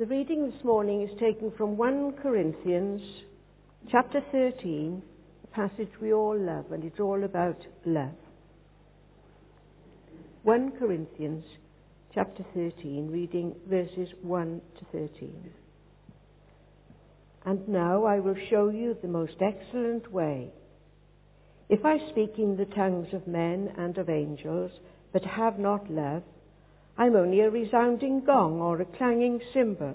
The reading this morning is taken from 1 Corinthians chapter 13, a passage we all love, and it's all about love. 1 Corinthians chapter 13, reading verses 1 to 13. And now I will show you the most excellent way. If I speak in the tongues of men and of angels, but have not love, I'm only a resounding gong or a clanging cymbal.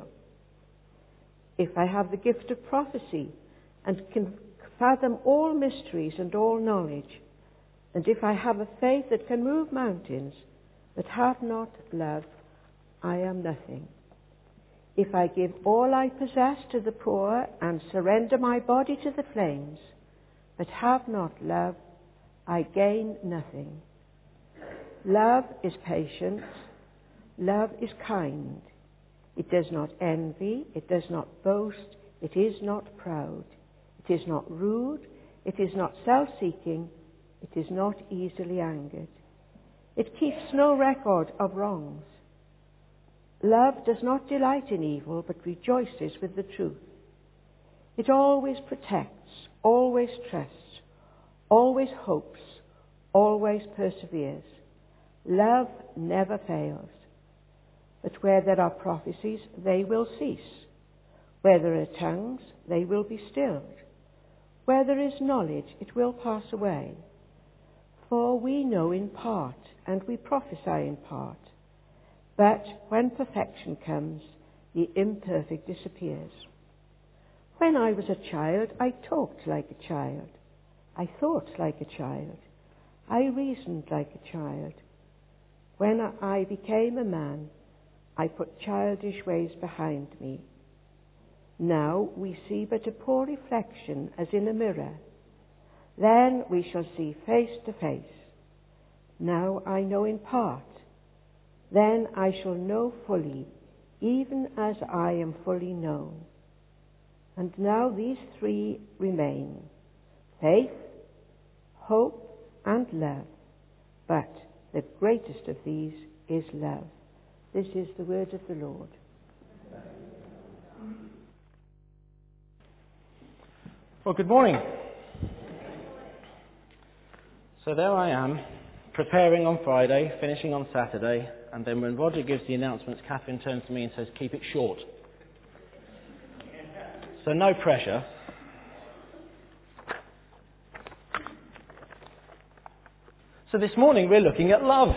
If I have the gift of prophecy and can fathom all mysteries and all knowledge, and if I have a faith that can move mountains, but have not love, I am nothing. If I give all I possess to the poor and surrender my body to the flames, but have not love, I gain nothing. Love is patient. Love is kind. It does not envy. It does not boast. It is not proud. It is not rude. It is not self-seeking. It is not easily angered. It keeps no record of wrongs. Love does not delight in evil, but rejoices with the truth. It always protects, always trusts, always hopes, always perseveres. Love never fails. But where there are prophecies, they will cease. Where there are tongues, they will be stilled. Where there is knowledge, it will pass away. For we know in part, and we prophesy in part. But when perfection comes, the imperfect disappears. When I was a child, I talked like a child. I thought like a child. I reasoned like a child. When I became a man, I put childish ways behind me. Now we see but a poor reflection as in a mirror. Then we shall see face to face. Now I know in part. Then I shall know fully, even as I am fully known. And now these three remain: faith, hope, and love. But the greatest of these is love. This is the word of the Lord. Well, good morning. So there I am, preparing on Friday, finishing on Saturday, and then when Roger gives the announcements, Catherine turns to me and says, keep it short. So no pressure. So this morning we're looking at love.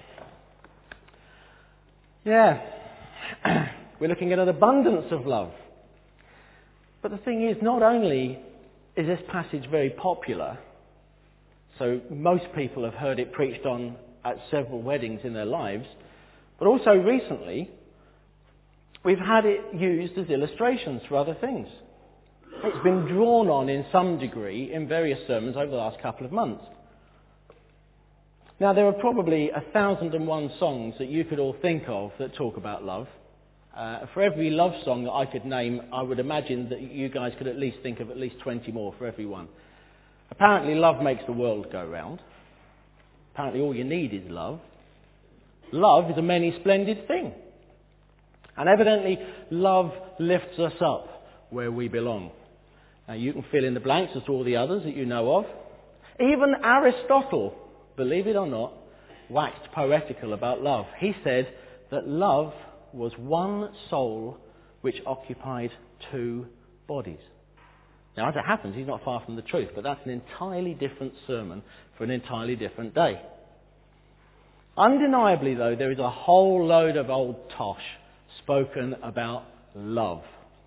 Yeah, we're looking at an abundance of love. But the thing is, not only is this passage very popular, so most people have heard it preached on at several weddings in their lives, but also recently we've had it used as illustrations for other things. It's been drawn on in some degree in various sermons over the last couple of months. Now, there are probably 1,001 songs that you could all think of that talk about love. For every love song that I could name, I would imagine that you guys could at least think of at least 20 more for every one. Apparently, love makes the world go round. Apparently, all you need is love. Love is a many splendid thing. And evidently, love lifts us up where we belong. Now, you can fill in the blanks as to all the others that you know of. Even Aristotle, believe it or not, waxed poetical about love. He said that love was one soul which occupied two bodies. Now, as it happens, he's not far from the truth, but that's an entirely different sermon for an entirely different day. Undeniably, though, there is a whole load of old tosh spoken about love.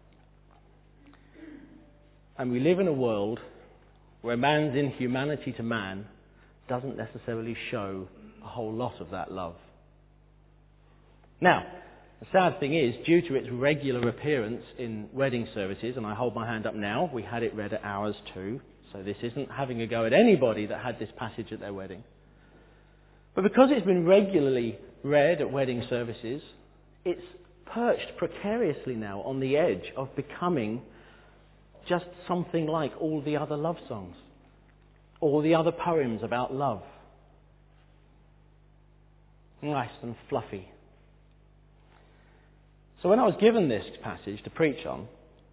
And we live in a world where man's inhumanity to man doesn't necessarily show a whole lot of that love. Now, the sad thing is, due to its regular appearance in wedding services, and I hold my hand up now, we had it read at ours too, so this isn't having a go at anybody that had this passage at their wedding. But because it's been regularly read at wedding services, it's perched precariously now on the edge of becoming just something like all the other love songs, all the other poems about love. Nice and fluffy. So when I was given this passage to preach on,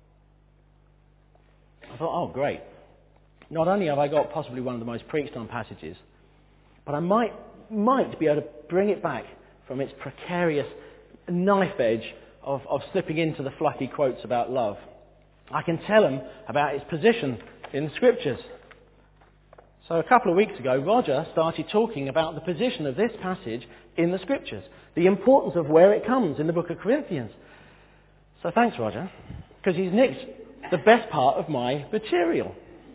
I thought, oh great. Not only have I got possibly one of the most preached on passages, but I might be able to bring it back from its precarious knife edge of slipping into the fluffy quotes about love. I can tell them about its position in the Scriptures. So a couple of weeks ago, Roger started talking about the position of this passage in the Scriptures, the importance of where it comes in the book of Corinthians. So thanks, Roger, because he's nicked the best part of my material.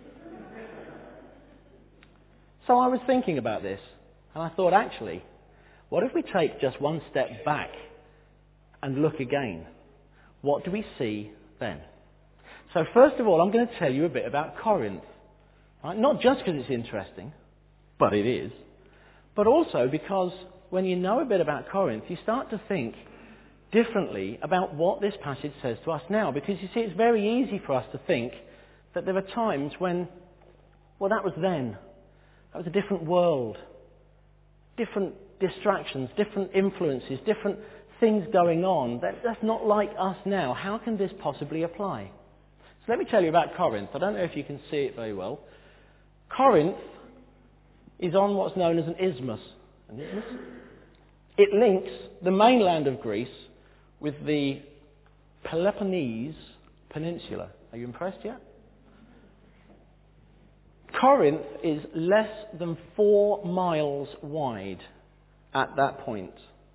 So I was thinking about this, and I thought, actually, what if we take just one step back and look again? What do we see then? So first of all, I'm going to tell you a bit about Corinth. Right? Not just because it's interesting, but it is, but also because when you know a bit about Corinth, you start to think differently about what this passage says to us now. Because you see, it's very easy for us to think that there are times when, well, that was then. That was a different world. Different distractions, different influences, different things going on. That's not like us now. How can this possibly apply? So let me tell you about Corinth. I don't know if you can see it very well. Corinth is on what's known as an isthmus. An isthmus? It links the mainland of Greece with the Peloponnese Peninsula. Are you impressed yet? Corinth is less than 4 miles wide at that point.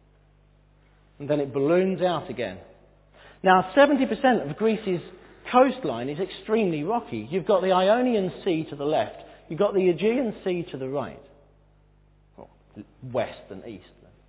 And then it balloons out again. Now, 70% of Greece's coastline is extremely rocky. You've got the Ionian Sea to the left. You've got the Aegean Sea to the right. Well, west and east.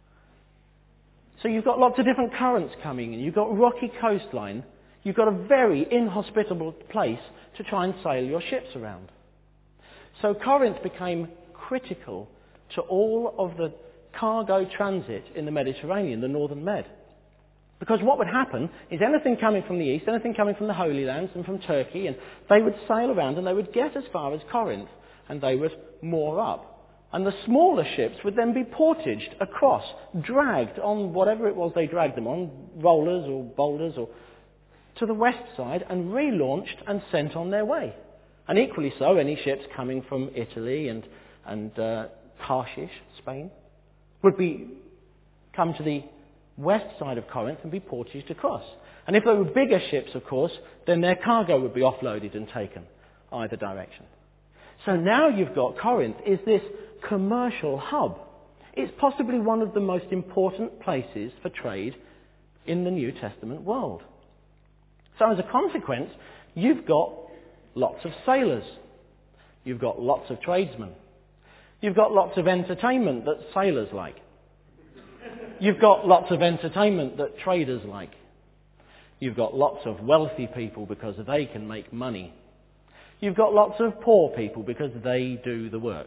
So you've got lots of different currents coming in. You've got rocky coastline. You've got a very inhospitable place to try and sail your ships around. So Corinth became critical to all of the cargo transit in the Mediterranean, the Northern Med. Because what would happen is anything coming from the east, anything coming from the Holy Lands and from Turkey, and they would sail around and they would get as far as Corinth and they would moor up. And the smaller ships would then be portaged across, dragged on whatever it was they dragged them on, rollers or boulders, or to the west side and relaunched and sent on their way. And equally so, any ships coming from Italy and Tarshish, Spain, would come to the west side of Corinth and be portaged across. And if they were bigger ships, of course, then their cargo would be offloaded and taken either direction. So now you've got Corinth is this commercial hub. It's possibly one of the most important places for trade in the New Testament world. So as a consequence, you've got lots of sailors. You've got lots of tradesmen. You've got lots of entertainment that sailors like. You've got lots of entertainment that traders like. You've got lots of wealthy people because they can make money. You've got lots of poor people because they do the work.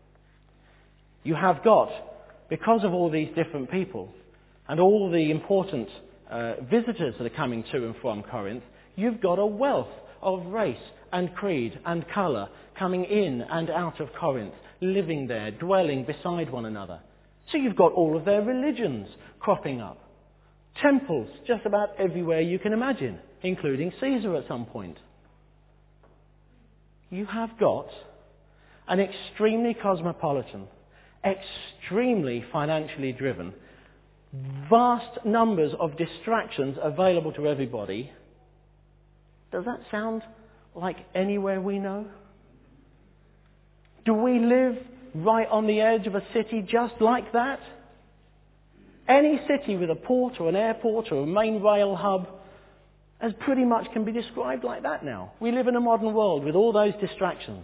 You have got, because of all these different people and all the important visitors that are coming to and from Corinth, you've got a wealth of race and creed and colour coming in and out of Corinth, living there, dwelling beside one another. So you've got all of their religions cropping up. Temples just about everywhere you can imagine, including Caesar at some point. You have got an extremely cosmopolitan, extremely financially driven, vast numbers of distractions available to everybody. Does that sound like anywhere we know? Do we live right on the edge of a city just like that? Any city with a port or an airport or a main rail hub as pretty much can be described like that now. We live in a modern world with all those distractions.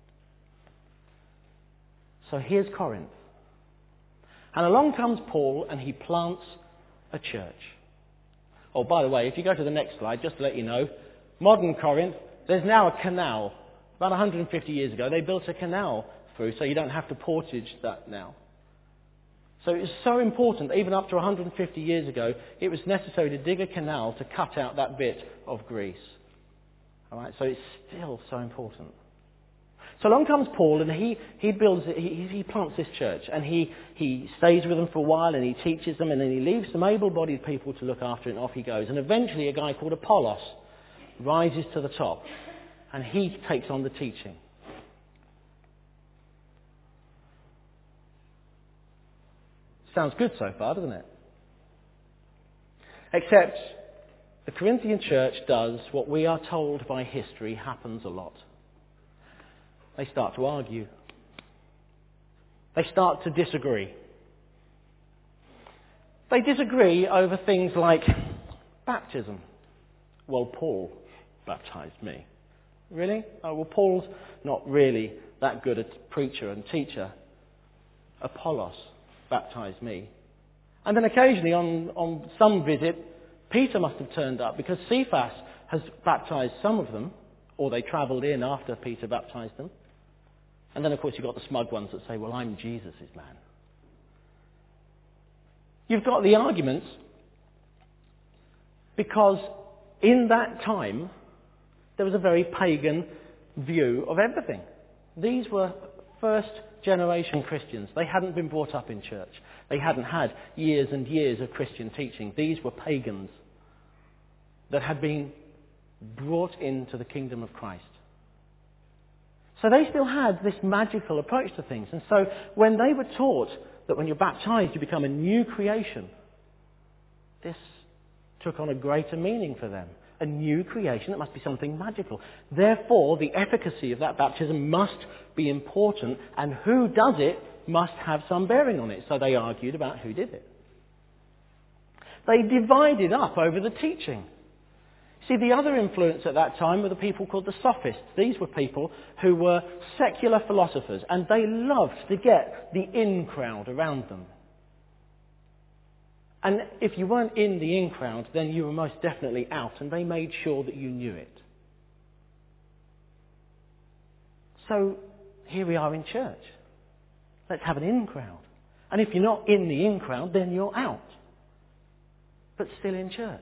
So here's Corinth. And along comes Paul and he plants a church. Oh, by the way, if you go to the next slide, just to let you know, modern Corinth, there's now a canal. About 150 years ago, they built a canal through, so you don't have to portage that now. So it's so important, even up to 150 years ago, it was necessary to dig a canal to cut out that bit of Greece. All right, so it's still so important. So along comes Paul, and he plants this church, and he stays with them for a while, and he teaches them, and then he leaves some able-bodied people to look after it, and off he goes. And eventually a guy called Apollos rises to the top, and he takes on the teaching. Sounds good so far, doesn't it? Except the Corinthian church does what we are told by history happens a lot. They start to argue. They start to disagree. They disagree over things like baptism. Well, Paul baptized me. Really? Oh, well, Paul's not really that good a preacher and teacher. Apollos baptized me. And then occasionally on some visit, Peter must have turned up because Cephas has baptized some of them, or they travelled in after Peter baptized them. And then, of course, you've got the smug ones that say, well, I'm Jesus' man. You've got the arguments because in that time, there was a very pagan view of everything. These were first-generation Christians. They hadn't been brought up in church. They hadn't had years and years of Christian teaching. These were pagans that had been brought into the kingdom of Christ. So they still had this magical approach to things. And so when they were taught that when you're baptized you become a new creation, this took on a greater meaning for them. A new creation, it must be something magical. Therefore, the efficacy of that baptism must be important, and who does it must have some bearing on it. So they argued about who did it. They divided up over the teaching. See, the other influence at that time were the people called the Sophists. These were people who were secular philosophers, and they loved to get the in crowd around them. And if you weren't in the in crowd, then you were most definitely out, and they made sure that you knew it. So here we are in church. Let's have an in crowd. And if you're not in the in crowd, then you're out. But still in church.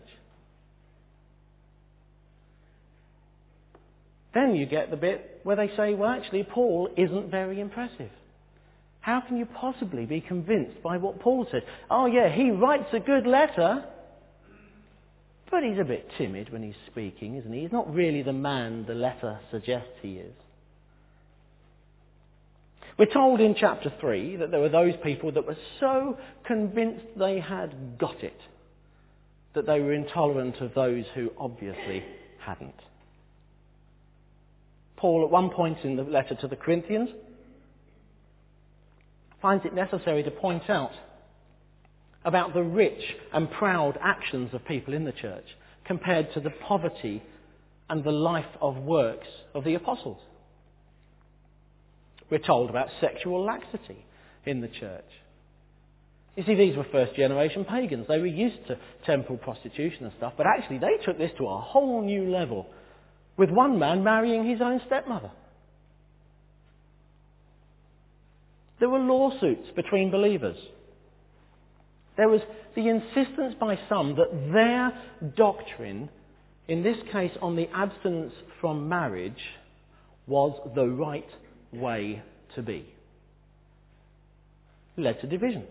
Then you get the bit where they say, well, actually, Paul isn't very impressive. How can you possibly be convinced by what Paul said? Oh, yeah, he writes a good letter, but he's a bit timid when he's speaking, isn't he? He's not really the man the letter suggests he is. We're told in chapter 3 that there were those people that were so convinced they had got it, that they were intolerant of those who obviously hadn't. Paul, at one point in the letter to the Corinthians, finds it necessary to point out about the rich and proud actions of people in the church compared to the poverty and the life of works of the apostles. We're told about sexual laxity in the church. You see, these were first generation pagans. They were used to temple prostitution and stuff, but actually they took this to a whole new level, with one man marrying his own stepmother. There were lawsuits between believers. There was the insistence by some that their doctrine, in this case on the abstinence from marriage, was the right way to be. It led to division.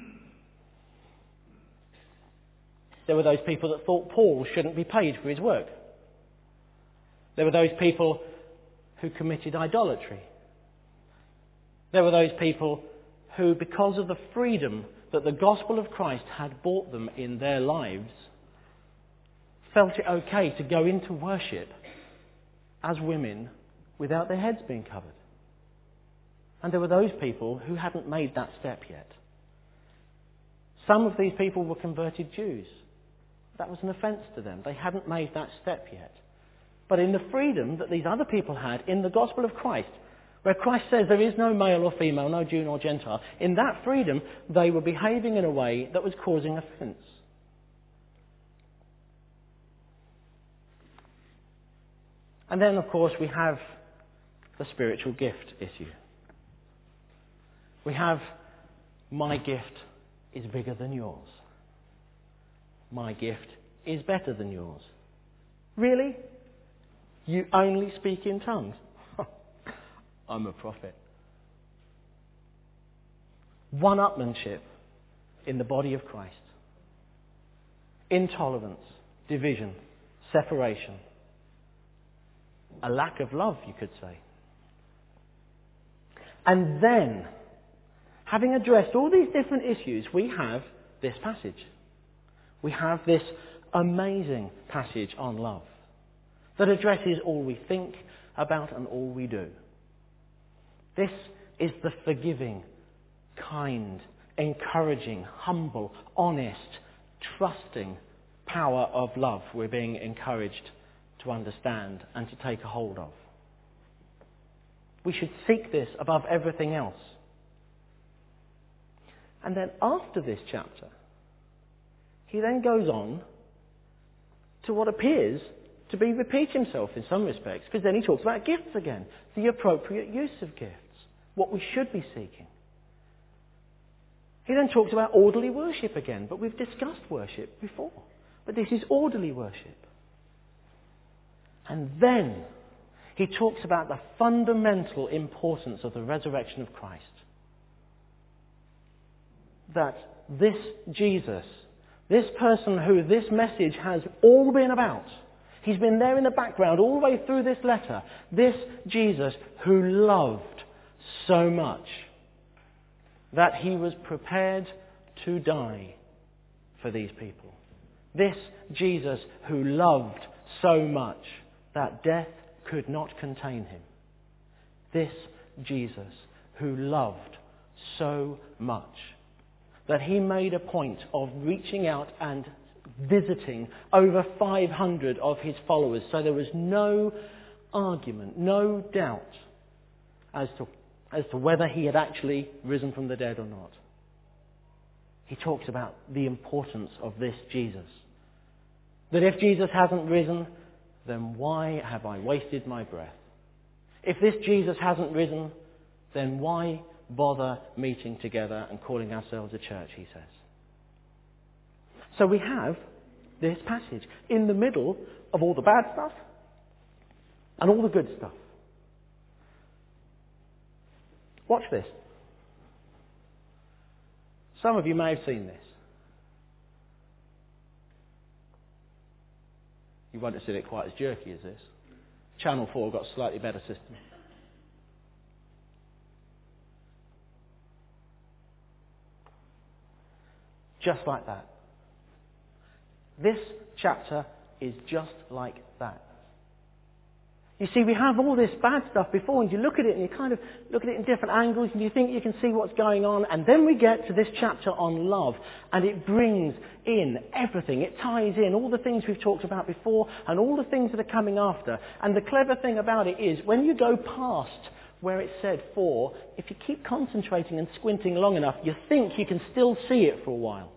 There were those people that thought Paul shouldn't be paid for his work. There were those people who committed idolatry. There were those people who, because of the freedom that the gospel of Christ had bought them in their lives, felt it okay to go into worship as women without their heads being covered. And there were those people who hadn't made that step yet. Some of these people were converted Jews. That was an offence to them. They hadn't made that step yet. But in the freedom that these other people had in the gospel of Christ, where Christ says there is no male or female, no Jew nor Gentile, in that freedom they were behaving in a way that was causing offence. And then, of course, we have the spiritual gift issue. We have, my gift is bigger than yours. My gift is better than yours. Really? You only speak in tongues? I'm a prophet. One-upmanship in the body of Christ. Intolerance, division, separation. A lack of love, you could say. And then, having addressed all these different issues, we have this passage. We have this amazing passage on love that addresses all we think about and all we do. This is the forgiving, kind, encouraging, humble, honest, trusting power of love we're being encouraged to understand and to take a hold of. We should seek this above everything else. And then after this chapter, he then goes on to what appears to be repeat himself in some respects, because then he talks about gifts again, the appropriate use of gifts, what we should be seeking. He then talks about orderly worship again, but we've discussed worship before. But this is orderly worship. And then he talks about the fundamental importance of the resurrection of Christ. That this Jesus, this person who this message has all been about, he's been there in the background all the way through this letter, this Jesus who loved so much that he was prepared to die for these people. This Jesus who loved so much that death could not contain him. This Jesus who loved so much that he made a point of reaching out and visiting over 500 of his followers. So there was no argument, no doubt as to whether he had actually risen from the dead or not. He talks about the importance of this Jesus. That if Jesus hasn't risen, then why have I wasted my breath? If this Jesus hasn't risen, then why bother meeting together and calling ourselves a church, he says. So we have this passage in the middle of all the bad stuff and all the good stuff. Watch this. Some of you may have seen this. You won't have seen it quite as jerky as this. Channel 4 got a slightly better system. Just like that. This chapter is just like that. You see, we have all this bad stuff before, and you look at it and you kind of look at it in different angles and you think you can see what's going on, and then we get to this chapter on love, and it brings in everything. It ties in all the things we've talked about before and all the things that are coming after. And the clever thing about it is, when you go past where it said for, if you keep concentrating and squinting long enough, you think you can still see it for a while.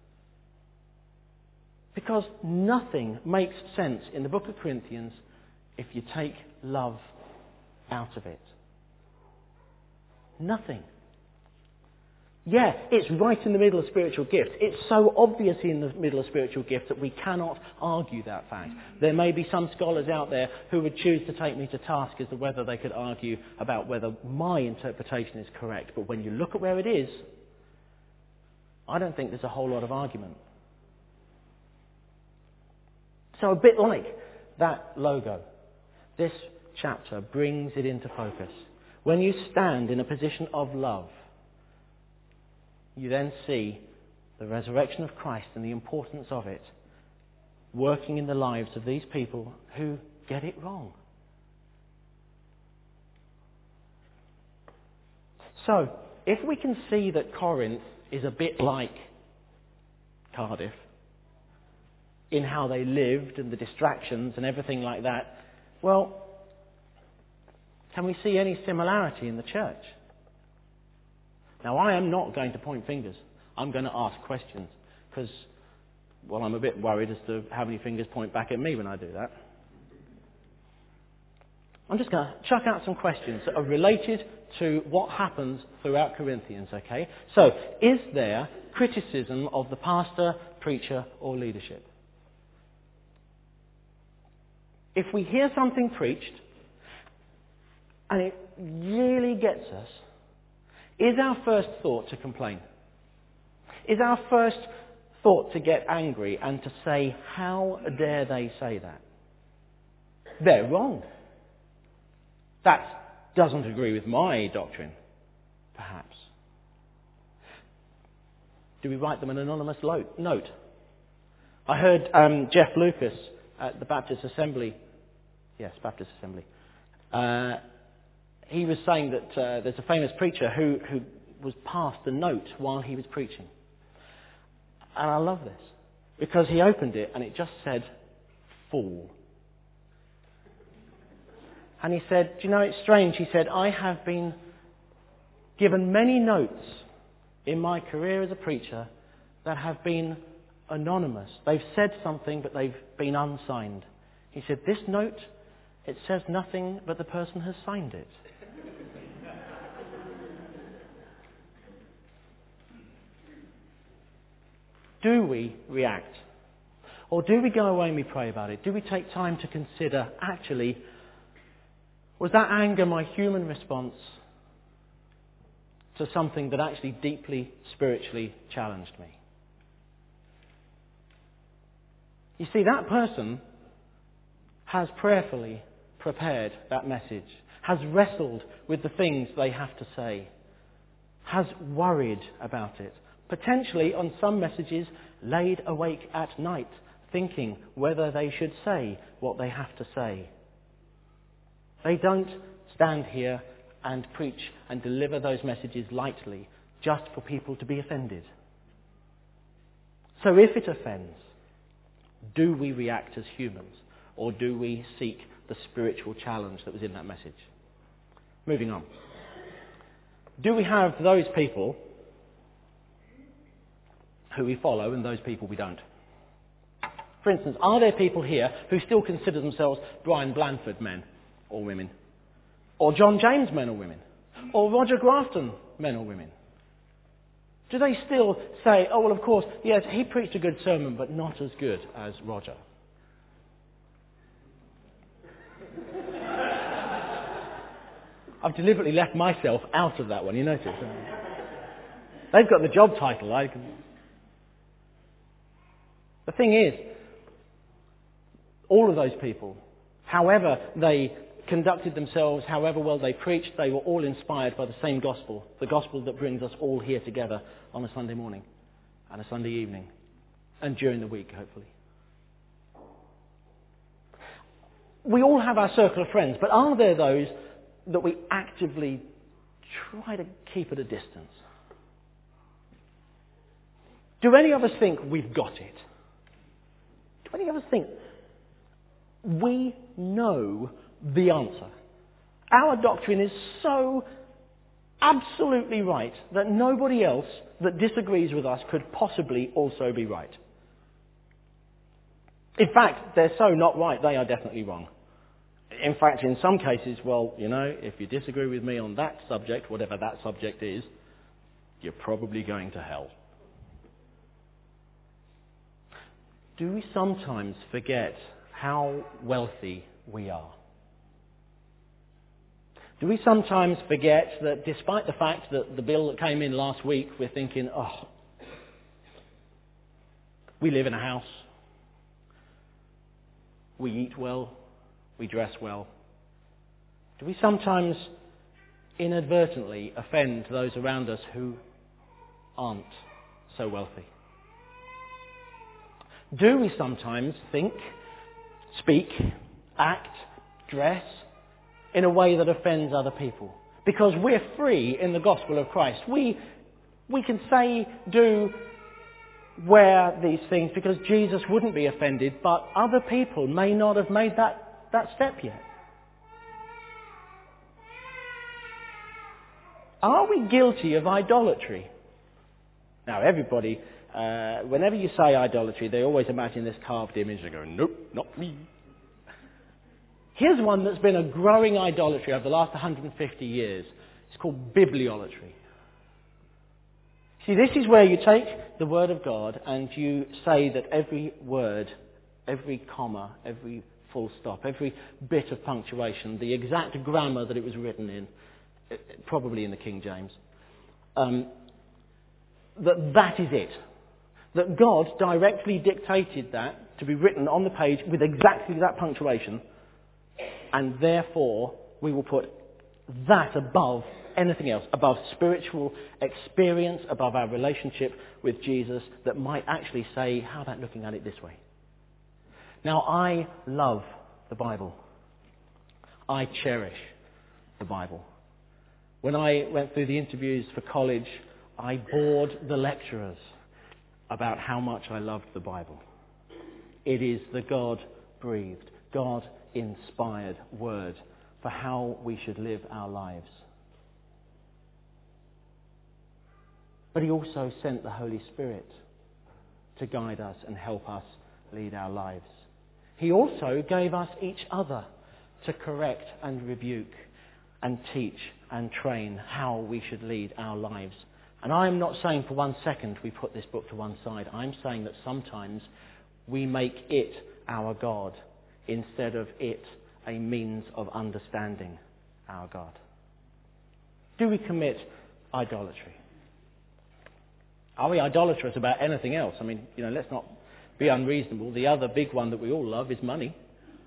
Because nothing makes sense in the book of Corinthians if you take love out of it. Nothing. Yeah, it's right in the middle of spiritual gifts. It's so obvious in the middle of spiritual gifts that we cannot argue that fact. There may be some scholars out there who would choose to take me to task as to whether they could argue about whether my interpretation is correct. But when you look at where it is, I don't think there's a whole lot of argument. So a bit like that logo, this chapter brings it into focus. When you stand in a position of love, you then see the resurrection of Christ and the importance of it working in the lives of these people who get it wrong. So, if we can see that Corinth is a bit like Cardiff, in how they lived and the distractions and everything like that, well, can we see any similarity in the church? Now, I am not going to point fingers. I'm going to ask questions because, well, I'm a bit worried as to how many fingers point back at me when I do that. I'm just going to chuck out some questions that are related to what happens throughout Corinthians, okay? So, is there criticism of the pastor, preacher, or leadership? If we hear something preached and it really gets us, is our first thought to complain? Is our first thought to get angry and to say, how dare they say that? They're wrong. That doesn't agree with my doctrine, perhaps. Do we write them an anonymous note? I heard Jeff Lucas at the Baptist Assembly. Yes, Baptist Assembly. He was saying that there's a famous preacher who was passed a note while he was preaching. And I love this, because he opened it and it just said, fool. And he said, do you know, it's strange. He said, I have been given many notes in my career as a preacher that have been anonymous. They've said something, but they've been unsigned. He said, this note, it says nothing, but the person has signed it. Do we react? Or do we go away and we pray about it? Do we take time to consider, actually, was that anger my human response to something that actually deeply spiritually challenged me? You see, that person has prayerfully prepared that message, has wrestled with the things they have to say, has worried about it, potentially on some messages laid awake at night thinking whether they should say what they have to say. They don't stand here and preach and deliver those messages lightly just for people to be offended. So if it offends, do we react as humans, or do we seek the spiritual challenge that was in that message? Moving on. Do we have those people who we follow and those people we don't? For instance, are there people here who still consider themselves Brian Blanford men or women? Or John James men or women? Or Roger Grafton men or women? Do they still say, oh, well, of course, yes, he preached a good sermon, but not as good as Roger? I've deliberately left myself out of that one, you notice. They've got the job title. The thing is, all of those people, however they conducted themselves, however well they preached, they were all inspired by the same gospel, the gospel that brings us all here together on a Sunday morning and a Sunday evening and during the week, hopefully. We all have our circle of friends, but are there those that we actively try to keep at a distance? Do any of us think we've got it? Do any of us think we know the answer? Our doctrine is so absolutely right that nobody else that disagrees with us could possibly also be right. In fact, they're so not right, they are definitely wrong. In fact, in some cases, well, you know, if you disagree with me on that subject, whatever that subject is, you're probably going to hell. Do we sometimes forget how wealthy we are? Do we sometimes forget that despite the fact that the bill that came in last week, we're thinking, oh, we live in a house, we eat well, we dress well. Do we sometimes inadvertently offend those around us who aren't so wealthy? Do we sometimes think, speak, act, dress in a way that offends other people? Because we're free in the gospel of Christ. We can say, do, wear these things because Jesus wouldn't be offended, but other people may not have made that step yet. Are we guilty of idolatry? Now everybody, whenever you say idolatry, they always imagine this carved image. They go, nope, not me. Here's one that's been a growing idolatry over the last 150 years. It's called bibliolatry. See, this is where you take the Word of God and you say that every word, every comma, every full stop, every bit of punctuation, the exact grammar that it was written in, probably in the King James, that is it. That God directly dictated that to be written on the page with exactly that punctuation, and therefore we will put that above anything else, above spiritual experience, above our relationship with Jesus, that might actually say, how about looking at it this way? Now, I love the Bible. I cherish the Bible. When I went through the interviews for college, I bored the lecturers about how much I loved the Bible. It is the God-breathed, God-inspired word for how we should live our lives. But He also sent the Holy Spirit to guide us and help us lead our lives. He also gave us each other to correct and rebuke and teach and train how we should lead our lives. And I am not saying for 1 second we put this book to one side. I'm saying that sometimes we make it our God instead of it a means of understanding our God. Do we commit idolatry? Are we idolatrous about anything else? I mean, let's not be unreasonable. The other big one that we all love is money.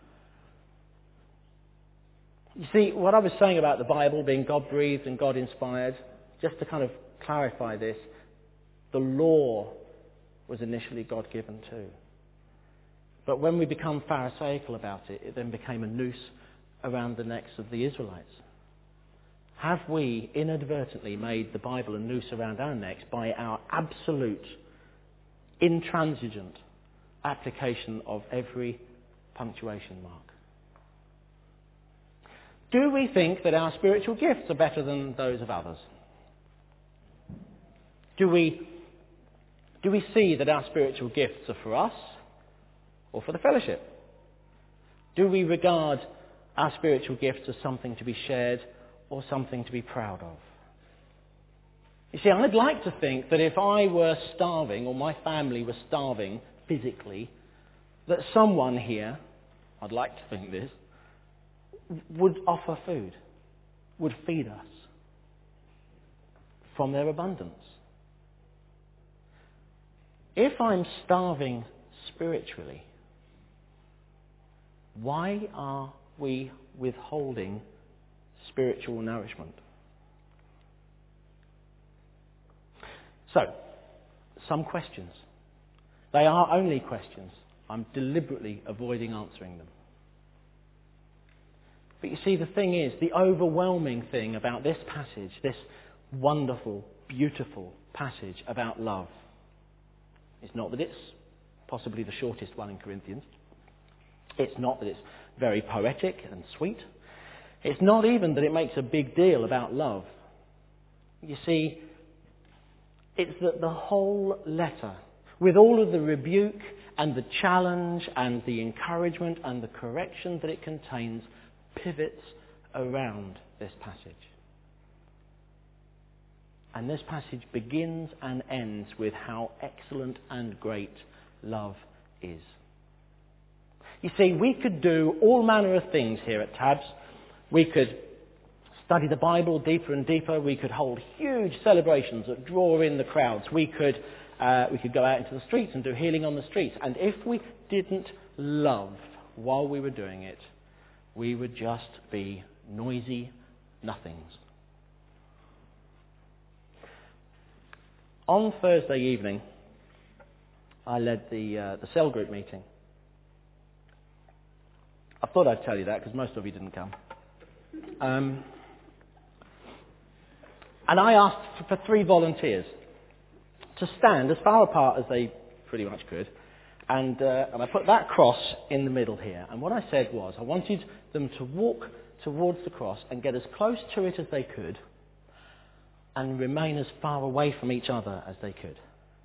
You see, what I was saying about the Bible being God-breathed and God-inspired, just to kind of clarify this, the law was initially God-given too. But when we become pharisaical about it, it then became a noose around the necks of the Israelites. Have we inadvertently made the Bible a noose around our necks by our absolute, intransigent application of every punctuation mark? Do we think that our spiritual gifts are better than those of others? Do we see that our spiritual gifts are for us or for the fellowship? Do we regard our spiritual gifts as something to be shared or something to be proud of? You see, I'd like to think that if I were starving or my family were starving physically, that someone here, I'd like to think this, would offer food, would feed us from their abundance. If I'm starving spiritually, why are we withholding spiritual nourishment? So, some questions. They are only questions. I'm deliberately avoiding answering them. But you see, the thing is, the overwhelming thing about this passage, this wonderful, beautiful passage about love, is not that it's possibly the shortest one in Corinthians. It's not that it's very poetic and sweet. It's not even that it makes a big deal about love. You see, it's that the whole letter, with all of the rebuke and the challenge and the encouragement and the correction that it contains, pivots around this passage. And this passage begins and ends with how excellent and great love is. You see, we could do all manner of things here at Tabs. We could study the Bible deeper and deeper. We could hold huge celebrations that draw in the crowds. We could go out into the streets and do healing on the streets. And if we didn't love while we were doing it, we would just be noisy nothings. On Thursday evening, I led the cell group meeting. I thought I'd tell you that because most of you didn't come. And I asked for 3 volunteers to stand as far apart as they pretty much could. And I put that cross in the middle here. And what I said was I wanted them to walk towards the cross and get as close to it as they could and remain as far away from each other as they could.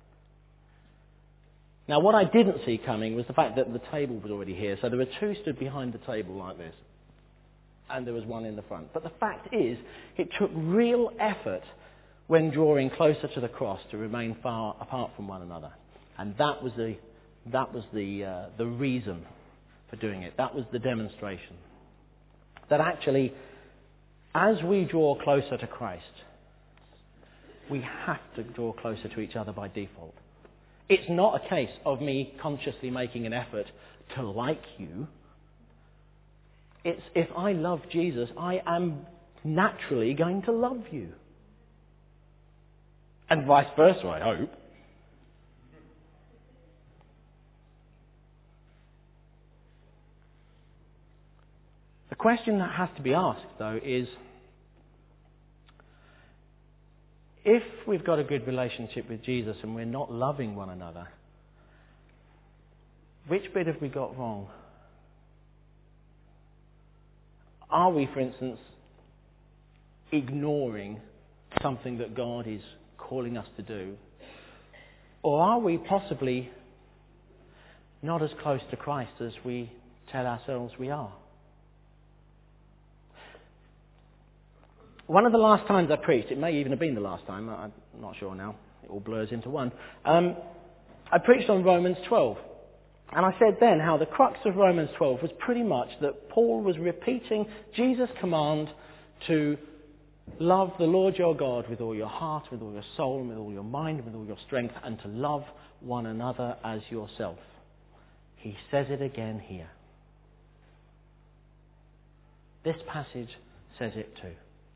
Now, what I didn't see coming was the fact that the table was already here. So there were 2 stood behind the table like this. And there was 1 in the front. But the fact is, it took real effort when drawing closer to the cross to remain far apart from one another. And that was the reason for doing it. That was the demonstration. That actually, as we draw closer to Christ, we have to draw closer to each other by default. It's not a case of me consciously making an effort to like you. It's if I love Jesus, I am naturally going to love you. And vice versa, I hope. The question that has to be asked, though, is if we've got a good relationship with Jesus and we're not loving one another, which bit have we got wrong? Are we, for instance, ignoring something that God is calling us to do? Or are we possibly not as close to Christ as we tell ourselves we are? One of the last times I preached, it may even have been the last time, I'm not sure now, it all blurs into one. I preached on Romans 12. And I said then how the crux of Romans 12 was pretty much that Paul was repeating Jesus' command to love the Lord your God with all your heart, with all your soul, with all your mind, with all your strength, and to love one another as yourself. He says it again here. This passage says it too.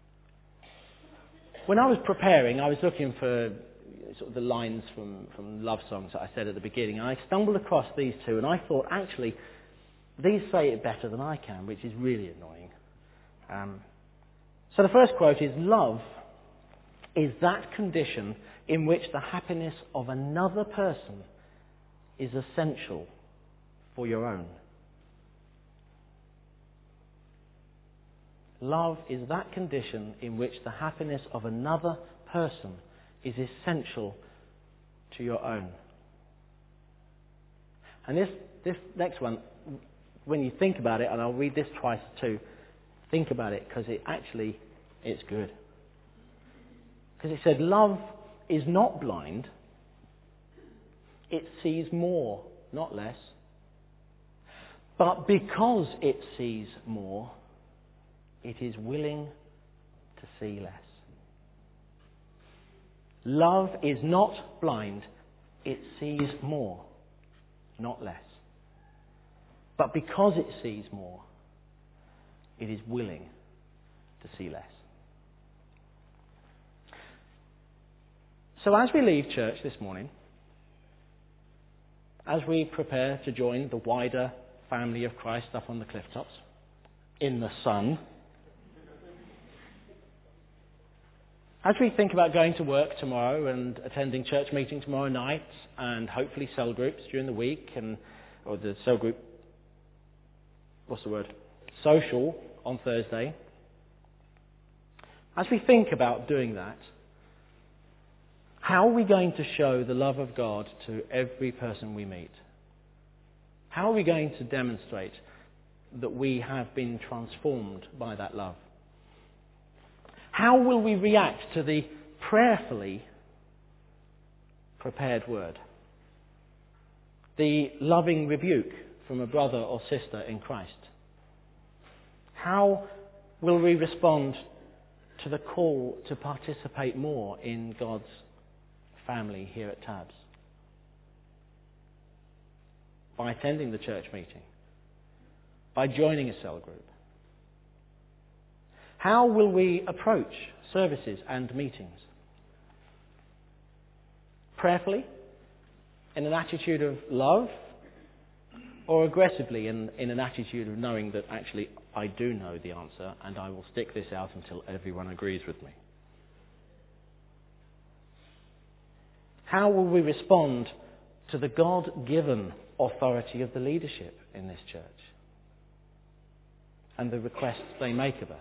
When I was preparing, I was looking for sort of the lines from love songs that I said at the beginning, and I stumbled across these two, and I thought, actually, these say it better than I can, which is really annoying. So the first quote is, love is that condition in which the happiness of another person is essential for your own. Love is that condition in which the happiness of another person is essential to your own. And this next one, when you think about it, and I'll read this twice too, think about it, because it's good. Because it said, love is not blind, it sees more, not less. But because it sees more, it is willing to see less. Love is not blind, it sees more, not less. But because it sees more, it is willing to see less. So as we leave church this morning, as we prepare to join the wider family of Christ up on the cliff tops, in the sun, as we think about going to work tomorrow and attending church meeting tomorrow night and hopefully cell groups during the week or the cell group, social on Thursday. As we think about doing that, how are we going to show the love of God to every person we meet? How are we going to demonstrate that we have been transformed by that love? How will we react to the prayerfully prepared word? The loving rebuke from a brother or sister in Christ? How will we respond to the call to participate more in God's family here at Tabs? By attending the church meeting? By joining a cell group? How will we approach services and meetings? Prayerfully? In an attitude of love? Or aggressively in an attitude of knowing that actually I do know the answer and I will stick this out until everyone agrees with me? How will we respond to the God-given authority of the leadership in this church and the requests they make of us?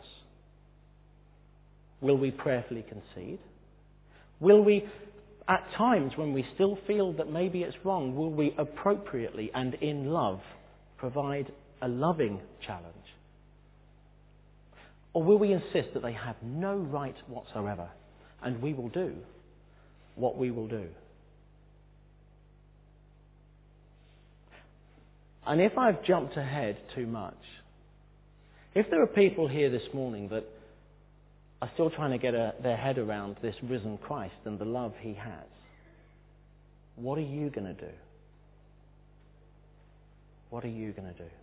Will we prayerfully concede? Will we, at times when we still feel that maybe it's wrong, will we appropriately and in love provide a loving challenge? Or will we insist that they have no right whatsoever and we will do what we will do? And if I've jumped ahead too much, if there are people here this morning that are still trying to get their head around this risen Christ and the love he has, what are you going to do? What are you going to do?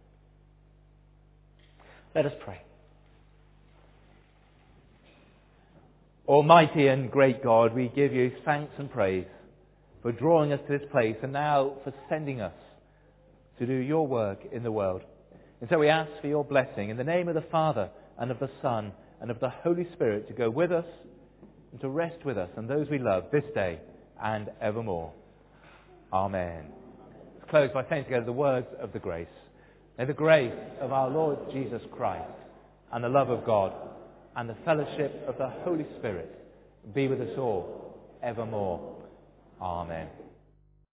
Let us pray. Almighty and great God, we give you thanks and praise for drawing us to this place and now for sending us to do your work in the world. And so we ask for your blessing in the name of the Father and of the Son and of the Holy Spirit to go with us and to rest with us and those we love this day and evermore. Amen. Let's close by saying together the words of the grace. May the grace of our Lord Jesus Christ and the love of God and the fellowship of the Holy Spirit be with us all evermore. Amen.